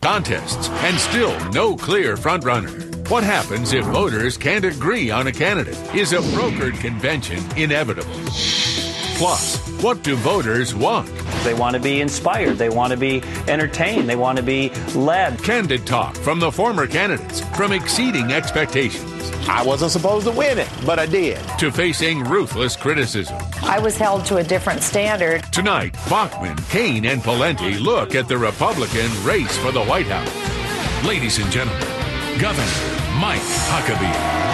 contests, and still no clear frontrunner. What happens if voters can't agree on a candidate? Is a brokered convention inevitable? Plus, what do voters want? They want to be inspired. They want to be entertained. They want to be led. Candid talk from the former candidates, from exceeding expectations I wasn't supposed to win it, but I did. to facing ruthless criticism. I was held to a different standard. Tonight, Bachman, Kane, and Pawlenty look at the Republican race for the White House. Ladies and gentlemen, Governor Mike Huckabee.